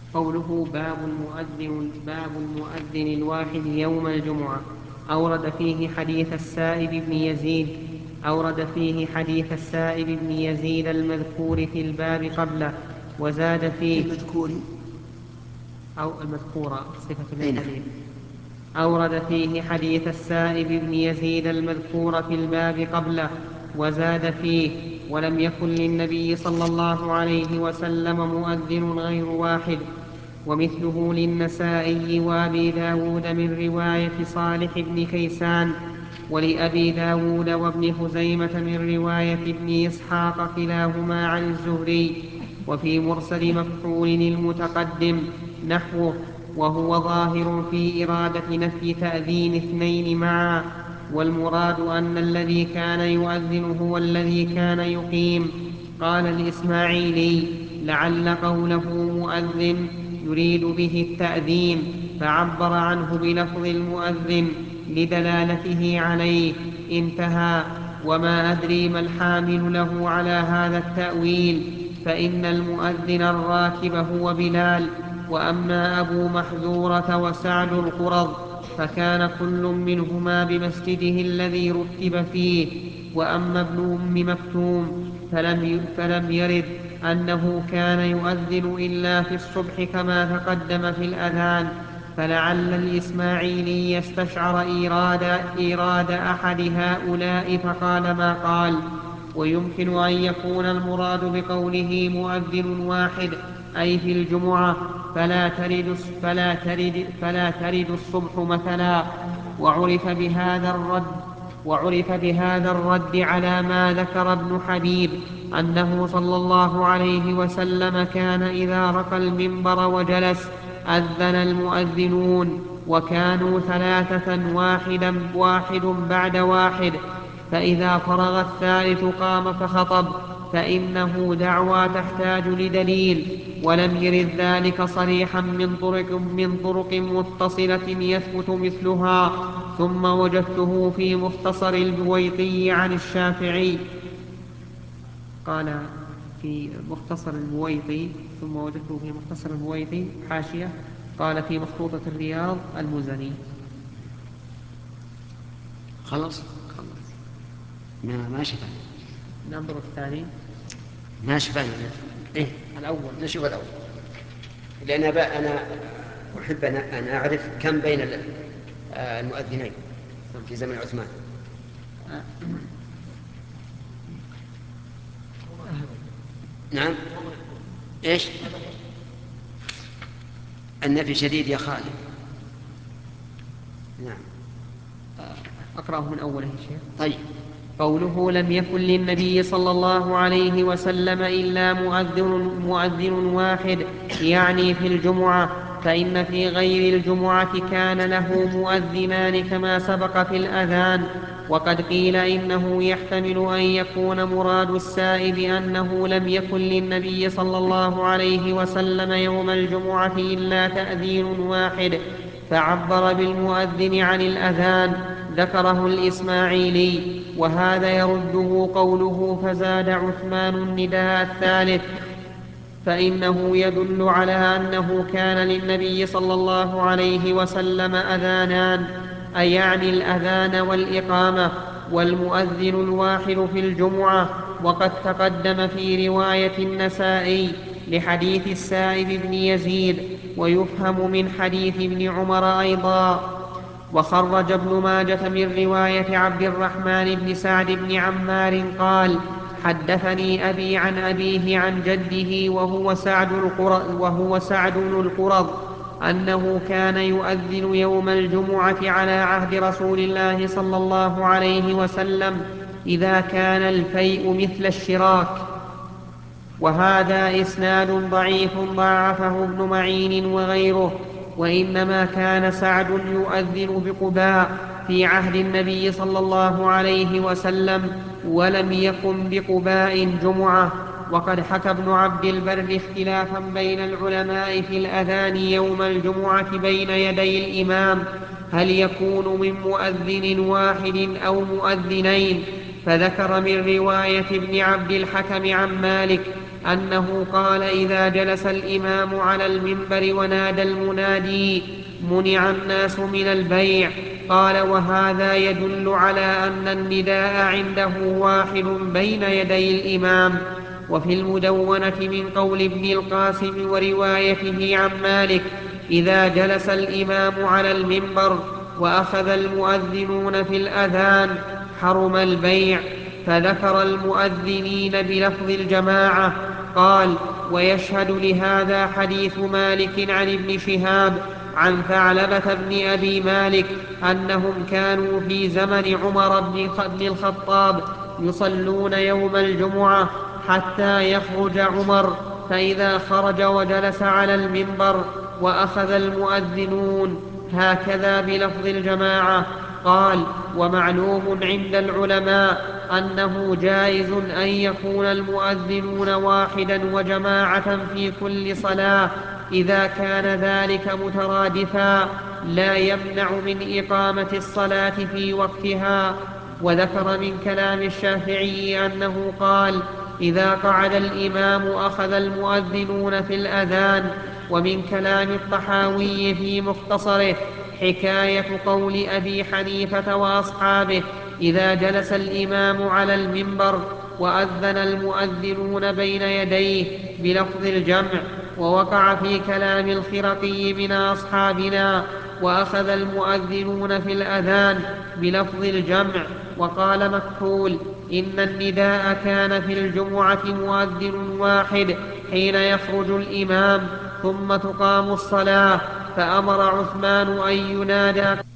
قوله باب المؤذن الواحد يوم الجمعة. أورد فيه حديث السائب بن يزيد المذكور في الباب قبله، وزاد فيه المذكور أو المذكورة صفة أين؟ للحديث. أورد فيه حديث السائب بن يزيد المذكور في الباب قبله، وزاد فيه: ولم يكن للنبي صلى الله عليه وسلم مؤذن غير واحد. ومثله للنسائي وأبي داود من رواية صالح بن كيسان، ولأبي داود وابن خزيمة من رواية ابن إسحاق كلاهما عن الزهري. وفي مرسل مفعول المتقدم نحوه، وهو ظاهر في إرادة نفي تأذين اثنين معا، والمراد أن الذي كان يؤذن هو الذي كان يقيم. قال الإسماعيلي: لعل قوله مؤذن يريد به التأذين، فعبر عنه بلفظ المؤذن لدلالته عليه. انتهى. وما أدري ما الحامل له على هذا التأويل، فإن المؤذن الراكب هو بلال، وأما أبو محذورة وسعد القرظ فكان كل منهما بمسجده الذي رتب فيه. وأما ابن أم مكتوم فلم يرد أنه كان يؤذن إلا في الصبح كما تقدم في الأذان، فلعل الإسماعيلي يستشعر إيراد أحد هؤلاء فقال ما قال. ويمكن أن يكون المراد بقوله مؤذن واحد أي في الجمعة، فلا ترد الصبح مثلا. وعرف بهذا الرد على ما ذكر ابن حبيب أنه صلى الله عليه وسلم كان إذا رقى المنبر وجلس أذن المؤذنون، وكانوا ثلاثة واحد بعد واحد، فإذا فرغ الثالث قام فخطب، فإنه دعوى تحتاج لدليل. ولم يرد ذلك صريحا من طرق متصلة يثبت مثلها. ثم وجدته في مختصر البويطي عن الشافعي. قال في مختصر البويطي، ثم وجدته في مختصر البويطي حاشية، قال في مخطوطة الرياض المزني. خلص ما شفنا. ننظر الثاني. ما شفنا. إيه الأول نشوف الأول، لأن أنا أحب أن أعرف كم بين المؤذنين في زمن عثمان. نعم. إيش؟ النفي شديد يا خالد. نعم. أقرأه من أوله شيخ. طيب. قوله لم يكن للنبي صلى الله عليه وسلم إلا مؤذن واحد، يعني في الجمعة، فإن في غير الجمعة كان له مؤذنان كما سبق في الأذان. وقد قيل إنه يحتمل أن يكون مراد السائب أنه لم يكن للنبي صلى الله عليه وسلم يوم الجمعة إلا تأذين واحد، فعبر بالمؤذن عن الأذان. ذكره الإسماعيلي. وهذا يرده قوله فزاد عثمان النداء الثالث، فإنه يدل على أنه كان للنبي صلى الله عليه وسلم أذانان، أي يعني الأذان والإقامة، والمؤذن الواحد في الجمعة. وقد تقدم في رواية النسائي لحديث السائب بن يزيد، ويفهم من حديث ابن عمر أيضا. وخرج ابن ماجة من رواية عبد الرحمن بن سعد بن عمار قال: حدثني أبي عن أبيه عن جده وهو سعد بن القرظ أنه كان يؤذن يوم الجمعة على عهد رسول الله صلى الله عليه وسلم إذا كان الفيء مثل الشراك. وهذا إسناد ضعيف ضعفه ابن معين وغيره. وإنما كان سعد يؤذن بقباء في عهد النبي صلى الله عليه وسلم، ولم يكن بقباء جمعة. وقد حكى ابن عبد البر اختلافا بين العلماء في الأذان يوم الجمعة بين يدي الإمام، هل يكون من مؤذن واحد أو مؤذنين؟ فذكر من رواية ابن عبد الحكم عن مالك أنه قال إذا جلس الإمام على المنبر ونادى المنادي منع الناس من البيع. قال وهذا يدل على أن النداء عنده واحد بين يدي الإمام. وفي المدونة من قول ابن القاسم وروايته عن مالك إذا جلس الإمام على المنبر وأخذ المؤذنون في الأذان حرم البيع، فذكر المؤذنين بلفظ الجماعة. قال ويشهد لهذا حديث مالك عن ابن شهاب عن ثعلبة بن أبي مالك أنهم كانوا في زمن عمر بن الخطاب يصلون يوم الجمعة حتى يخرج عمر، فإذا خرج وجلس على المنبر وأخذ المؤذنون هكذا بلفظ الجماعة. قال ومعلوم عند العلماء أنه جائز أن يكون المؤذنون واحدا وجماعة في كل صلاة إذا كان ذلك مترادفا لا يمنع من إقامة الصلاة في وقتها. وذكر من كلام الشافعي أنه قال إذا قعد الإمام أخذ المؤذنون في الأذان. ومن كلام الطحاوي في مختصره حكاية قول أبي حنيفة وأصحابه إذا جلس الإمام على المنبر وأذن المؤذنون بين يديه بلفظ الجمع. ووقع في كلام الخرقي من أصحابنا وأخذ المؤذنون في الأذان بلفظ الجمع. وقال مكحول إن النداء كان في الجمعة مؤذن واحد حين يخرج الإمام ثم تقام الصلاة، فأمر عثمان أن ينادى